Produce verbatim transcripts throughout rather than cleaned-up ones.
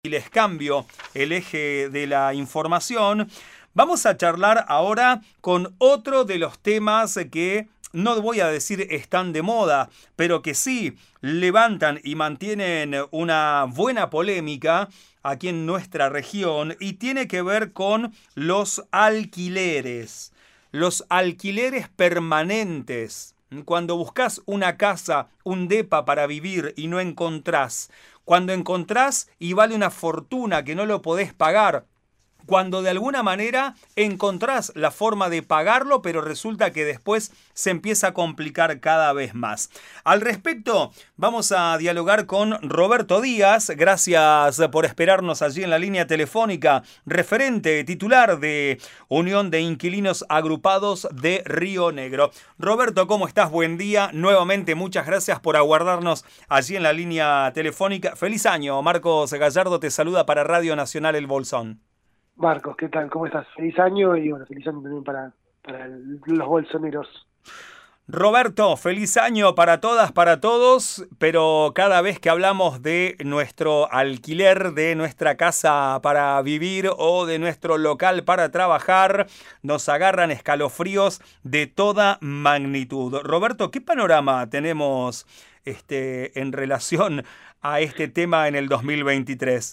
y les cambio el eje de la información. Vamos a charlar ahora con otro de los temas que no voy a decir están de moda, pero que sí levantan y mantienen una buena polémica aquí en nuestra región, y tiene que ver con los alquileres, los alquileres permanentes. Cuando buscas una casa, un depa para vivir y no encontrás, cuando encontrás y vale una fortuna que no lo podés pagar, cuando de alguna manera encontrás la forma de pagarlo, pero resulta que después se empieza a complicar cada vez más. Al respecto, vamos a dialogar con Roberto Díaz. Gracias por esperarnos allí en la línea telefónica, referente titular de Unión de Inquilinos Agrupados de Río Negro. Roberto, ¿cómo estás? Buen día. Nuevamente, muchas gracias por aguardarnos allí en la línea telefónica. Feliz año. Marcos Gallardo te saluda para Radio Nacional El Bolsón. Marcos, ¿qué tal? ¿Cómo estás? Feliz año y bueno, feliz año también para, para el, los bolsoneros. Roberto, feliz año para todas, para todos, pero cada vez que hablamos de nuestro alquiler, de nuestra casa para vivir o de nuestro local para trabajar, nos agarran escalofríos de toda magnitud. Roberto, ¿qué panorama tenemos este, en relación a este tema en el dos mil veintitrés?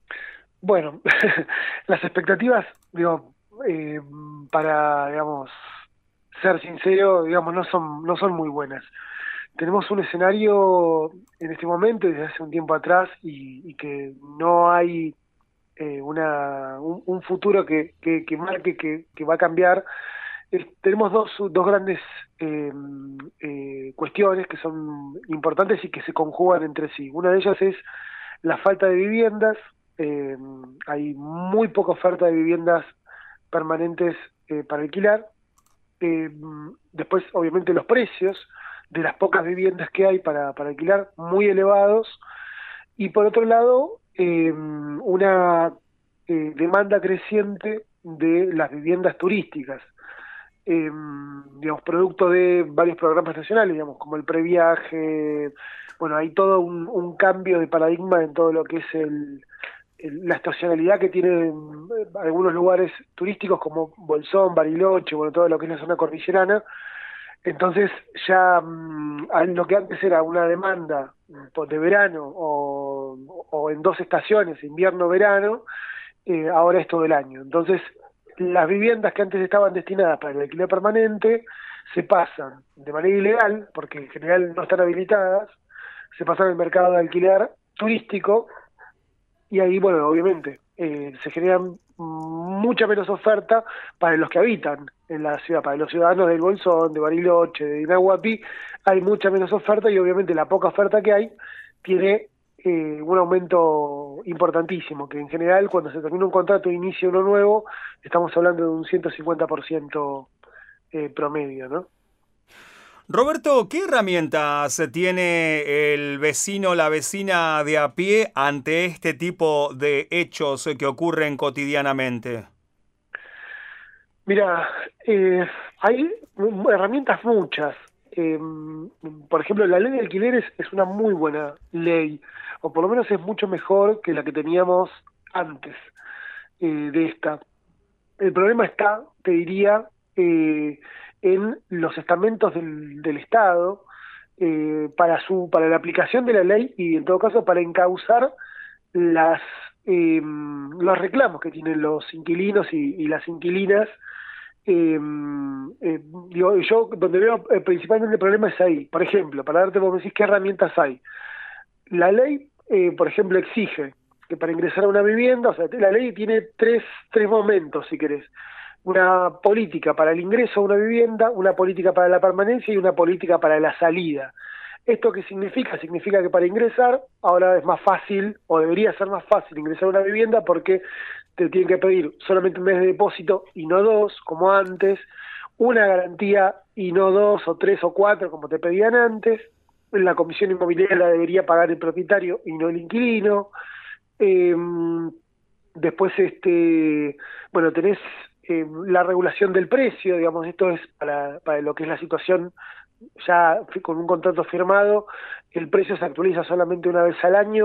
Bueno, las expectativas, digo, eh, para, digamos, ser sincero, digamos, no son, no son muy buenas. Tenemos un escenario en este momento, desde hace un tiempo atrás, y, y que no hay eh, una, un, un futuro que, que, que marque que, que va a cambiar. Eh, tenemos dos, dos grandes eh, eh, cuestiones que son importantes y que se conjugan entre sí. Una de ellas es la falta de viviendas. Eh, hay muy poca oferta de viviendas permanentes eh, para alquilar. Eh, después, obviamente, los precios de las pocas viviendas que hay para, para alquilar, muy elevados. Y por otro lado, eh, una eh, demanda creciente de las viviendas turísticas. Eh, digamos, producto de varios programas nacionales, digamos, como el previaje. Bueno, hay todo un, un cambio de paradigma en todo lo que es el la estacionalidad que tienen algunos lugares turísticos como Bolsón, Bariloche, bueno, todo lo que es la zona cordillerana. Entonces ya mmm, lo que antes era una demanda de verano o, o en dos estaciones, invierno-verano, eh, ahora es todo el año. Entonces las viviendas que antes estaban destinadas para el alquiler permanente se pasan de manera ilegal, porque en general no están habilitadas, se pasan al mercado de alquiler turístico. Y ahí, bueno, obviamente, eh, se genera mucha menos oferta para los que habitan en la ciudad, para los ciudadanos del Bolsón, de Bariloche, de Inahuapi, hay mucha menos oferta y obviamente la poca oferta que hay tiene eh, un aumento importantísimo, que en general cuando se termina un contrato e inicia uno nuevo, estamos hablando de un ciento cincuenta por ciento eh, promedio, ¿no? Roberto, ¿qué herramientas tiene el vecino, la vecina de a pie ante este tipo de hechos que ocurren cotidianamente? Mira, eh, hay herramientas muchas. Eh, por ejemplo, la ley de alquileres es una muy buena ley, o por lo menos es mucho mejor que la que teníamos antes eh, de esta. El problema está, te diría, eh, en los estamentos del, del Estado eh, para su para la aplicación de la ley y en todo caso para encauzar las eh, los reclamos que tienen los inquilinos y, y las inquilinas. Eh, eh, digo, yo donde veo eh, principalmente el problema es ahí. Por ejemplo, para darte, vos me decís qué herramientas hay. La ley, eh, por ejemplo, exige que para ingresar a una vivienda, o sea, la ley tiene tres, tres momentos, si querés. Una política para el ingreso a una vivienda, una política para la permanencia y una política para la salida. ¿Esto qué significa? Significa que para ingresar ahora es más fácil, o debería ser más fácil ingresar a una vivienda porque te tienen que pedir solamente un mes de depósito y no dos, como antes, una garantía y no dos o tres o cuatro, como te pedían antes. La comisión inmobiliaria la debería pagar el propietario y no el inquilino. Eh, después, este, bueno, tenés eh, la regulación del precio, digamos, esto es para, para lo que es la situación ya con un contrato firmado, el precio se actualiza solamente una vez al año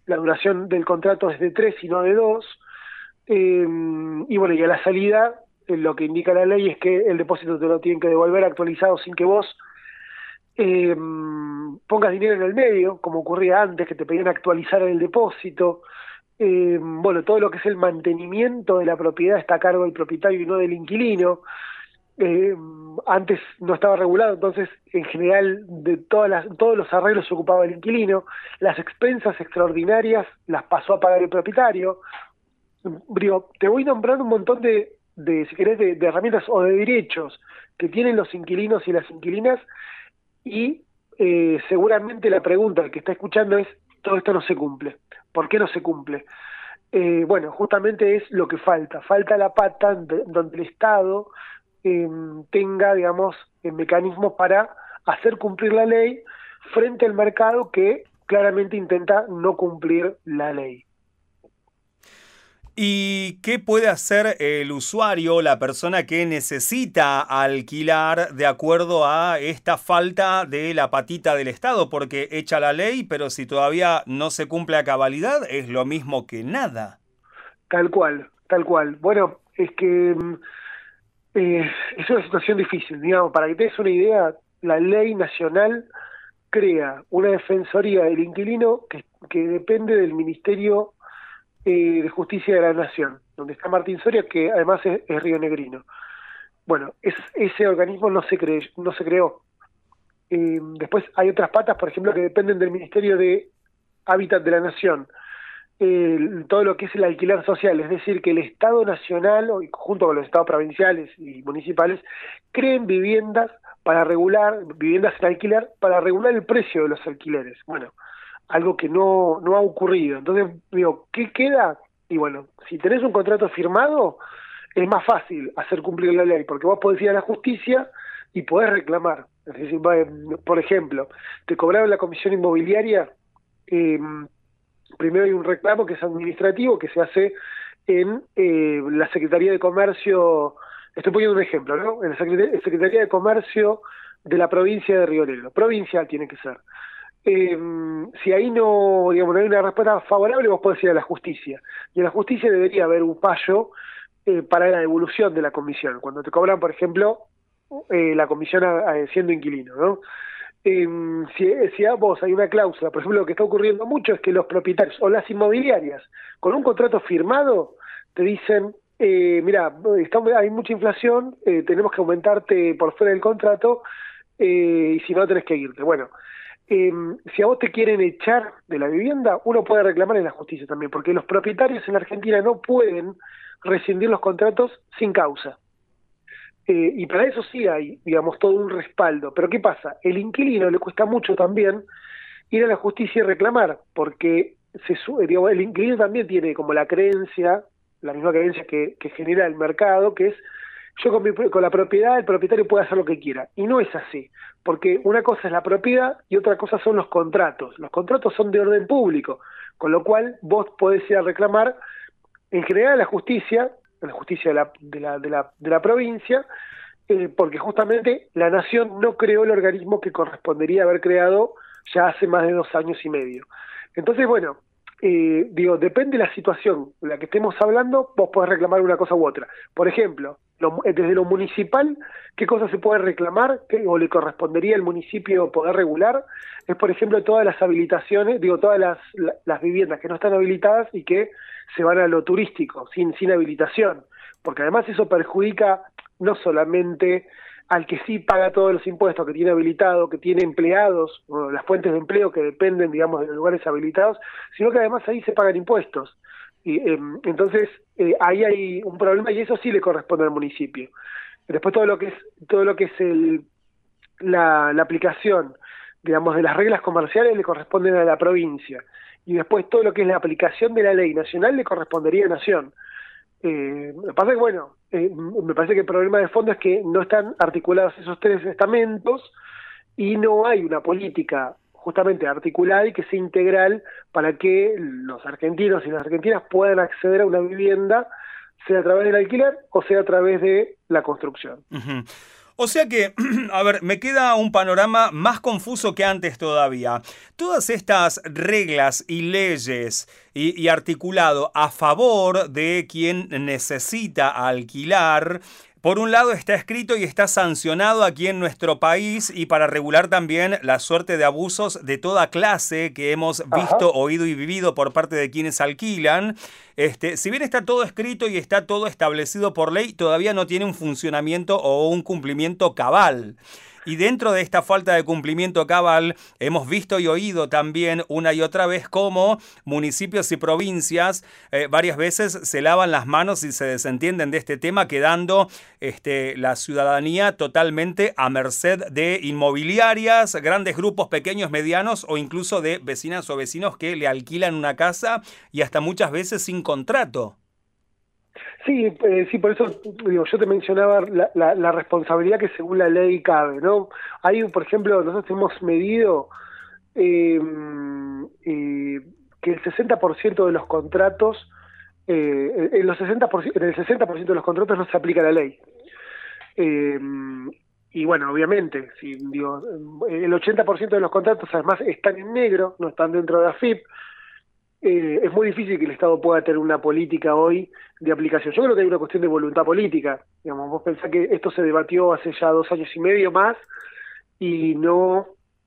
la duración del contrato es de tres y no de dos, eh, y bueno, y a la salida eh, lo que indica la ley es que el depósito te lo tienen que devolver actualizado sin que vos eh, pongas dinero en el medio, como ocurría antes, que te pedían actualizar el depósito. Eh, bueno, todo lo que es el mantenimiento de la propiedad está a cargo del propietario y no del inquilino. Eh, antes no estaba regulado, entonces en general de todas las, todos los arreglos se ocupaba el inquilino. Las expensas extraordinarias las pasó a pagar el propietario. Digo, te voy nombrando un montón de, de si querés, de, de herramientas o de derechos que tienen los inquilinos y las inquilinas, y eh, seguramente la pregunta que está escuchando es: todo esto no se cumple. ¿Por qué no se cumple? Eh, bueno, justamente es lo que falta. Falta la pata de, donde el Estado eh, tenga, digamos, eh, mecanismos para hacer cumplir la ley frente al mercado que claramente intenta no cumplir la ley. ¿Y qué puede hacer el usuario, la persona que necesita alquilar de acuerdo a esta falta de la patita del Estado? Porque echa la ley, pero si todavía no se cumple a cabalidad, es lo mismo que nada. Tal cual, tal cual. Bueno, es que eh, es una situación difícil, digamos. Para que te des una idea, la ley nacional crea una defensoría del inquilino que, que depende del Ministerio eh, de Justicia de la Nación, donde está Martín Soria, que además es, es rionegrino. Bueno, es, ese organismo no se, cre, no se creó. Eh, después hay otras patas, por ejemplo, que dependen del Ministerio de Hábitat de la Nación. Eh, todo lo que es el alquiler social, es decir, que el Estado Nacional, junto con los estados provinciales y municipales, creen viviendas para regular, viviendas en alquiler, para regular el precio de los alquileres. Bueno, algo que no, no ha ocurrido. Entonces, digo, ¿qué queda? Y bueno, si tenés un contrato firmado, es más fácil hacer cumplir la ley, porque vos podés ir a la justicia y podés reclamar. Es decir, por ejemplo, te cobraron la comisión inmobiliaria, eh, primero hay un reclamo que es administrativo, que se hace en eh, la Secretaría de Comercio. Estoy poniendo un ejemplo, ¿no? En la Secretaría de Comercio de la provincia de Río Negro, provincial tiene que ser. Eh, si ahí no, digamos, no hay una respuesta favorable, vos podés ir a la justicia. Y en la justicia debería haber un fallo eh, para la devolución de la comisión. Cuando te cobran, por ejemplo, eh, la comisión a, a, siendo inquilino, ¿no? Eh, si, si a vos hay una cláusula, por ejemplo, lo que está ocurriendo mucho es que los propietarios o las inmobiliarias, con un contrato firmado, te dicen: eh, mira, hay mucha inflación, eh, tenemos que aumentarte por fuera del contrato, eh, y si no tenés que irte. Bueno, eh, si a vos te quieren echar de la vivienda, uno puede reclamar en la justicia también, porque los propietarios en la Argentina no pueden rescindir los contratos sin causa. Eh, y para eso sí hay, digamos, todo un respaldo. Pero ¿qué pasa? El inquilino le cuesta mucho también ir a la justicia y reclamar, porque se digamos, el inquilino también tiene como la creencia, la misma creencia que, que genera el mercado, que es: yo con, mi, con la propiedad, el propietario puede hacer lo que quiera. Y no es así, porque una cosa es la propiedad y otra cosa son los contratos. Los contratos son de orden público, con lo cual vos podés ir a reclamar, en general, a la justicia, a la justicia de la, de la, de la, de la provincia, eh, porque justamente la Nación no creó el organismo que correspondería haber creado ya hace más de dos años y medio. Entonces, bueno, eh, digo, depende de la situación en la que estemos hablando, vos podés reclamar una cosa u otra. Por ejemplo, lo, desde lo municipal, ¿qué cosas se puede reclamar ¿Qué, o le correspondería al municipio poder regular? Es, por ejemplo, todas las habilitaciones, digo, todas las, la, las viviendas que no están habilitadas y que se van a lo turístico, sin, sin habilitación, porque además eso perjudica no solamente al que sí paga todos los impuestos, que tiene habilitado, que tiene empleados, bueno, las fuentes de empleo que dependen, digamos, de los lugares habilitados, sino que además ahí se pagan impuestos. Y eh, entonces eh, ahí hay un problema y eso sí le corresponde al municipio. Después todo lo que es todo lo que es el la, la aplicación, digamos, de las reglas comerciales le corresponden a la provincia. Y después todo lo que es la aplicación de la ley nacional le correspondería a Nación. Eh, me pasa que, bueno, eh, me parece que el problema de fondo es que no están articulados esos tres estamentos y no hay una política justamente articulada y que sea integral para que los argentinos y las argentinas puedan acceder a una vivienda, sea a través del alquiler o sea a través de la construcción. Uh-huh. O sea que, a ver, me queda un panorama más confuso que antes todavía. Todas estas reglas y leyes y, y articulado a favor de quien necesita alquilar, por un lado está escrito y está sancionado aquí en nuestro país y para regular también la suerte de abusos de toda clase que hemos visto, Ajá. oído y vivido por parte de quienes alquilan. Este, si bien está todo escrito y está todo establecido por ley, todavía no tiene un funcionamiento o un cumplimiento cabal. Y dentro de esta falta de cumplimiento cabal, hemos visto y oído también una y otra vez cómo municipios y provincias eh, varias veces se lavan las manos y se desentienden de este tema, quedando este, la ciudadanía totalmente a merced de inmobiliarias, grandes grupos pequeños, medianos o incluso de vecinas o vecinos que le alquilan una casa y hasta muchas veces sin contrato. Sí, eh, sí, por eso digo, yo te mencionaba la, la, la responsabilidad que según la ley cabe, ¿no? Hay, por ejemplo, nosotros hemos medido eh, eh, que el sesenta por ciento de los contratos, eh, en, los sesenta por ciento, en el sesenta por ciento de los contratos no se aplica la ley. Eh, y bueno, obviamente, si, digo, el ochenta por ciento de los contratos además están en negro, no están dentro de AFIP. Eh, es muy difícil que el Estado pueda tener una política hoy de aplicación. Yo creo que hay una cuestión de voluntad política. Digamos, vos pensás que esto se debatió hace ya dos años y medio más y no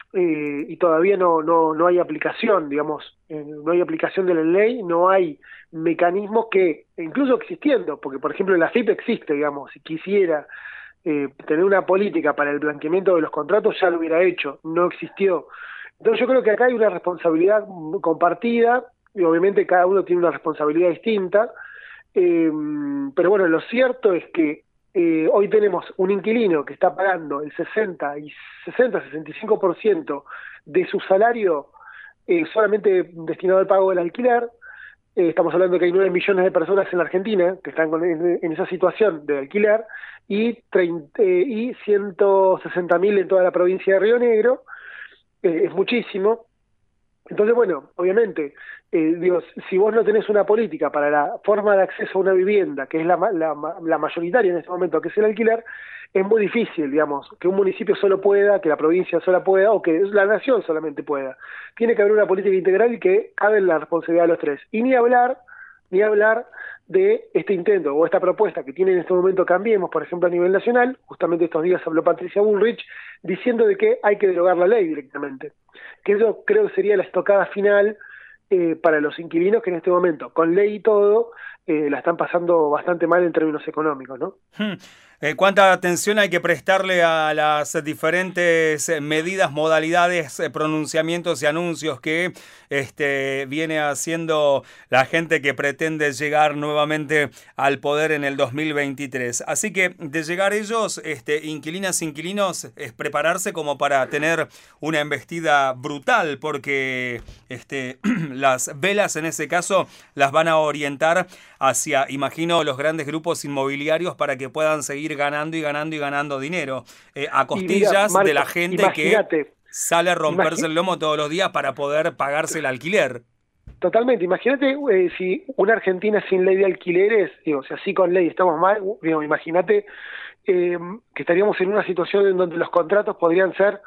eh, y todavía no no no hay aplicación, digamos, eh, no hay aplicación de la ley, no hay mecanismos que, incluso existiendo, porque por ejemplo la AFIP existe, digamos, si quisiera eh, tener una política para el blanqueamiento de los contratos ya lo hubiera hecho, no existió. Entonces yo creo que acá hay una responsabilidad compartida y obviamente cada uno tiene una responsabilidad distinta, eh, pero bueno, lo cierto es que eh, hoy tenemos un inquilino que está pagando el sesenta y sesenta, sesenta y cinco por ciento de su salario eh, solamente destinado al pago del alquiler. Eh, estamos hablando de que hay nueve millones de personas en la Argentina que están con, en, en esa situación de alquiler y, treinta, eh, y ciento sesenta mil en toda la provincia de Río Negro. Eh, es muchísimo. Entonces, bueno, obviamente, eh, digo, si vos no tenés una política para la forma de acceso a una vivienda, que es la, la, la mayoritaria en este momento, que es el alquiler, es muy difícil, digamos, que un municipio solo pueda, que la provincia sola pueda, o que la nación solamente pueda. Tiene que haber una política integral y que cabe en la responsabilidad de los tres. Y ni hablar, ni hablar de este intento o esta propuesta que tiene en este momento Cambiemos, por ejemplo, a nivel nacional. Justamente estos días habló Patricia Bullrich diciendo de que hay que derogar la ley directamente, que eso creo que sería la estocada final eh, para los inquilinos que en este momento, con ley y todo, eh, la están pasando bastante mal en términos económicos, ¿no? Hmm. Eh, ¿Cuánta atención hay que prestarle a las diferentes medidas, modalidades, pronunciamientos y anuncios que este, viene haciendo la gente que pretende llegar nuevamente al poder en el dos mil veintitrés? Así que de llegar ellos, este, inquilinas, inquilinos, es prepararse como para tener una embestida brutal, porque este, las velas en ese caso las van a orientar hacia, imagino, los grandes grupos inmobiliarios para que puedan seguir ganando y ganando y ganando dinero eh, a costillas mira, Marco, de la gente que sale a romperse el lomo todos los días para poder pagarse el alquiler. Totalmente, imagínate eh, si una Argentina sin ley de alquileres, digo, si así con ley estamos mal, digo, imagínate eh, que estaríamos en una situación en donde los contratos podrían ser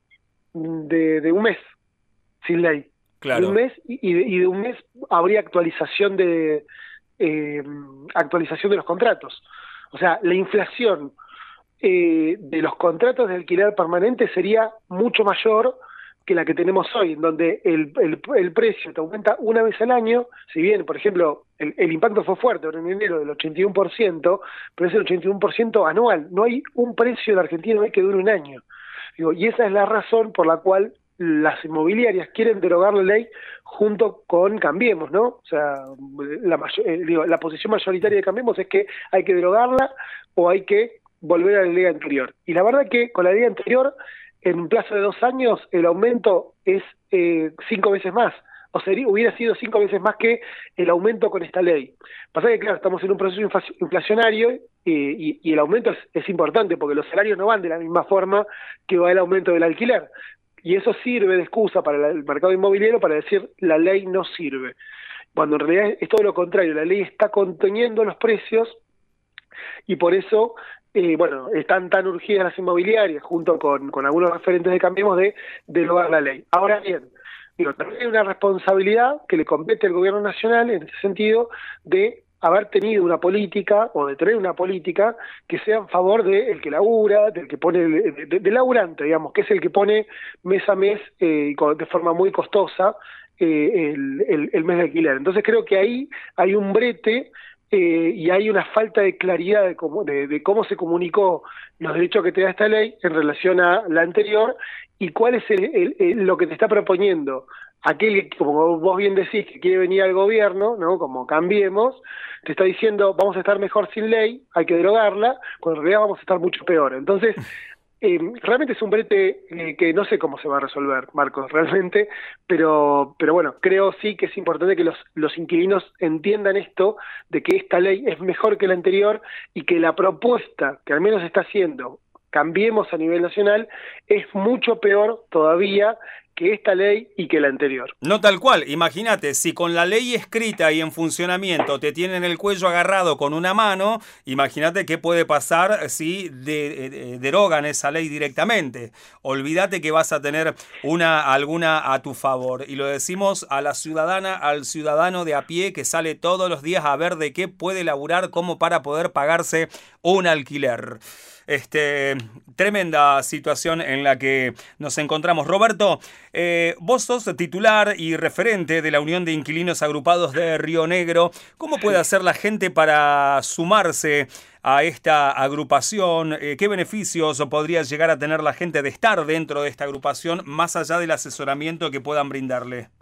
de, de un mes sin ley. Claro. De un mes y de, y de un mes habría actualización de eh, actualización de los contratos. O sea, la inflación eh, de los contratos de alquiler permanente sería mucho mayor que la que tenemos hoy, en donde el, el, el precio te aumenta una vez al año. Si bien, por ejemplo, el, el impacto fue fuerte en enero del ochenta y uno por ciento, pero es el ochenta y uno por ciento anual. No hay un precio en la Argentina que dure un año. Digo, y esa es la razón por la cual las inmobiliarias quieren derogar la ley junto con Cambiemos, ¿no? O sea, la, eh, digo, la posición mayoritaria de Cambiemos es que hay que derogarla o hay que volver a la ley anterior. Y la verdad que con la ley anterior, en un plazo de dos años, el aumento es eh, cinco veces más. O sea, hubiera sido cinco veces más que el aumento con esta ley. Pasa que, claro, estamos en un proceso inflacionario eh, y, y el aumento es, es importante porque los salarios no van de la misma forma que va el aumento del alquiler. Y eso sirve de excusa para el mercado inmobiliario para decir la ley no sirve. Cuando en realidad es todo lo contrario, la ley está conteniendo los precios y por eso, eh, bueno, están tan urgidas las inmobiliarias, junto con, con algunos referentes de Cambiemos, de derogar la ley. Ahora bien, digo, también hay una responsabilidad que le compete al gobierno nacional en ese sentido de haber tenido una política o de tener una política que sea en favor del que labura, del que pone, del de, de laburante, digamos, que es el que pone mes a mes eh, de forma muy costosa eh, el, el, el mes de alquiler. Entonces creo que ahí hay un brete eh, y hay una falta de claridad de cómo, de, de cómo se comunicó los derechos que te da esta ley en relación a la anterior y cuál es el, el, el, lo que te está proponiendo aquel, como vos bien decís, que quiere venir al gobierno, ¿no? Como Cambiemos, te está diciendo vamos a estar mejor sin ley, hay que derogarla, cuando en realidad vamos a estar mucho peor. Entonces, eh, realmente es un brete eh, que no sé cómo se va a resolver, Marcos, realmente, pero pero bueno, creo sí que es importante que los, los inquilinos entiendan esto, de que esta ley es mejor que la anterior y que la propuesta que al menos está haciendo Cambiemos a nivel nacional es mucho peor todavía que esta ley y que la anterior. No tal cual, imagínate, si con la ley escrita y en funcionamiento te tienen el cuello agarrado con una mano, imagínate qué puede pasar si de, de, derogan esa ley directamente. Olvídate que vas a tener una alguna a tu favor. Y lo decimos a la ciudadana, al ciudadano de a pie que sale todos los días a ver de qué puede laburar como para poder pagarse un alquiler. Este, tremenda situación en la que nos encontramos. Roberto, eh, vos sos titular y referente de la Unión de Inquilinos Agrupados de Río Negro. ¿Cómo puede hacer la gente para sumarse a esta agrupación? Eh, ¿Qué beneficios podría llegar a tener la gente de estar dentro de esta agrupación, más allá del asesoramiento que puedan brindarle?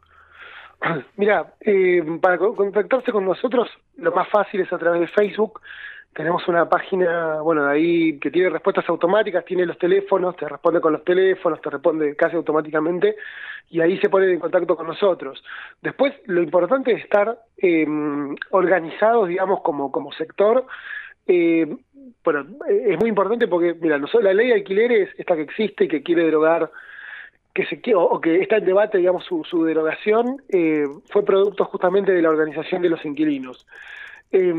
Mira, eh, para contactarse con nosotros, lo más fácil es a través de Facebook. Tenemos una página, bueno, de ahí que tiene respuestas automáticas, tiene los teléfonos, te responde con los teléfonos, te responde casi automáticamente, y ahí se pone en contacto con nosotros. Después, lo importante es estar eh, organizados, digamos, como, como sector. Eh, bueno, es muy importante porque, mira, nosotros, la ley de alquileres, esta que existe y que quiere derogar, que se o que está en debate, digamos, su, su derogación, eh, fue producto justamente de la organización de los inquilinos. Eh,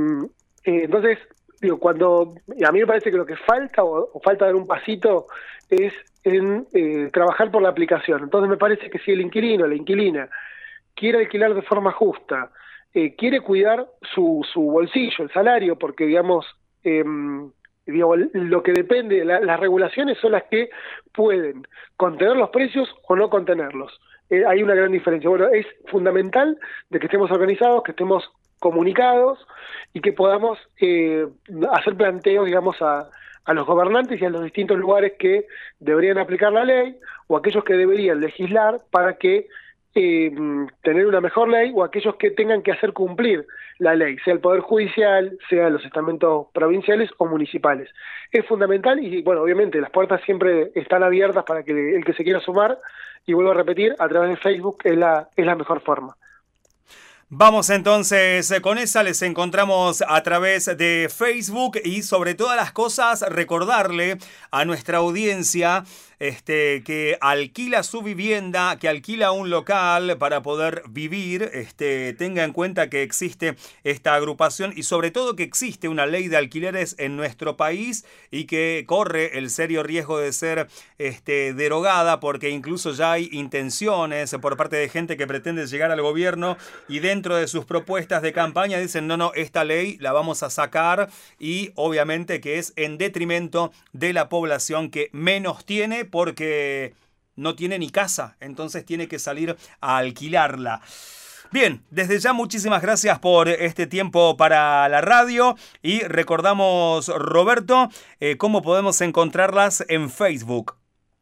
Eh, entonces, digo, cuando a mí me parece que lo que falta, o, o falta dar un pasito, es en eh, trabajar por la aplicación. Entonces me parece que si el inquilino, la inquilina, quiere alquilar de forma justa, eh, quiere cuidar su, su bolsillo, el salario, porque digamos, eh, digo, lo que depende, la, las regulaciones son las que pueden contener los precios o no contenerlos. Eh, hay una gran diferencia. Bueno, es fundamental de que estemos organizados, que estemos comunicados y que podamos eh, hacer planteos, digamos, a, a los gobernantes y a los distintos lugares que deberían aplicar la ley o aquellos que deberían legislar para que eh, tener una mejor ley, o aquellos que tengan que hacer cumplir la ley, sea el Poder Judicial, sea los estamentos provinciales o municipales. Es fundamental y, bueno, obviamente las puertas siempre están abiertas para que el que se quiera sumar, y vuelvo a repetir, a través de Facebook es la, es la mejor forma. Vamos entonces con esa, les encontramos a través de Facebook y sobre todas las cosas recordarle a nuestra audiencia este, que alquila su vivienda, que alquila un local para poder vivir, este, tenga en cuenta que existe esta agrupación y sobre todo que existe una ley de alquileres en nuestro país y que corre el serio riesgo de ser este, derogada, porque incluso ya hay intenciones por parte de gente que pretende llegar al gobierno y dentro de sus propuestas de campaña dicen no, no, esta ley la vamos a sacar, y obviamente que es en detrimento de la población que menos tiene porque no tiene ni casa, entonces tiene que salir a alquilarla. Bien, desde ya muchísimas gracias por este tiempo para la radio y recordamos, Roberto, eh, cómo podemos encontrarlas en Facebook.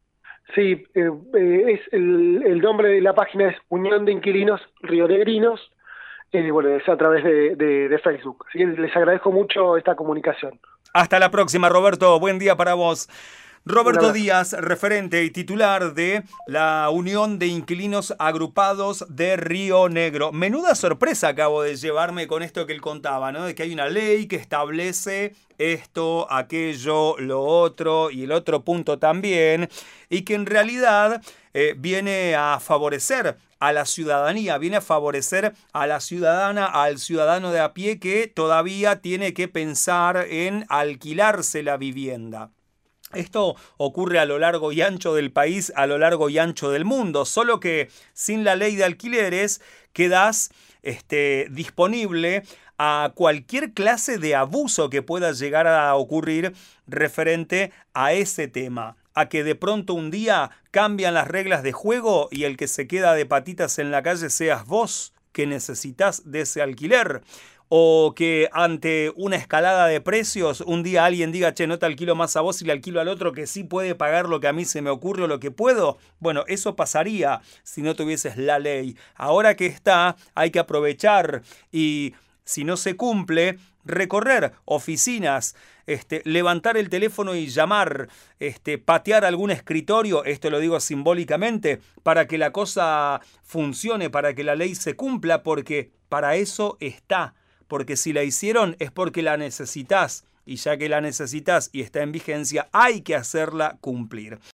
Sí, eh, eh, es el, el nombre de la página es Unión de Inquilinos Rionegrinos, eh, bueno, es a través de, de, de Facebook. Así que les agradezco mucho esta comunicación. Hasta la próxima, Roberto. Buen día para vos. Roberto Díaz, referente y titular de la Unión de Inquilinos Agrupados de Río Negro. Menuda sorpresa acabo de llevarme con esto que él contaba, ¿no? De que hay una ley que establece esto, aquello, lo otro y el otro punto también, y que en realidad eh, viene a favorecer a la ciudadanía, viene a favorecer a la ciudadana, al ciudadano de a pie que todavía tiene que pensar en alquilarse la vivienda. Esto ocurre a lo largo y ancho del país, a lo largo y ancho del mundo, solo que sin la ley de alquileres quedas este, disponible a cualquier clase de abuso que pueda llegar a ocurrir referente a ese tema. A que de pronto un día cambian las reglas de juego y el que se queda de patitas en la calle seas vos, que necesitas de ese alquiler. O que ante una escalada de precios un día alguien diga, che, no te alquilo más a vos y le alquilo al otro que sí puede pagar lo que a mí se me ocurre o lo que puedo. Bueno, eso pasaría si no tuvieses la ley. Ahora que está, hay que aprovechar y si no se cumple, recorrer oficinas, este, levantar el teléfono y llamar, este, patear algún escritorio, esto lo digo simbólicamente, para que la cosa funcione, para que la ley se cumpla, porque para eso está. Porque si la hicieron es porque la necesitas, y ya que la necesitas y está en vigencia, hay que hacerla cumplir.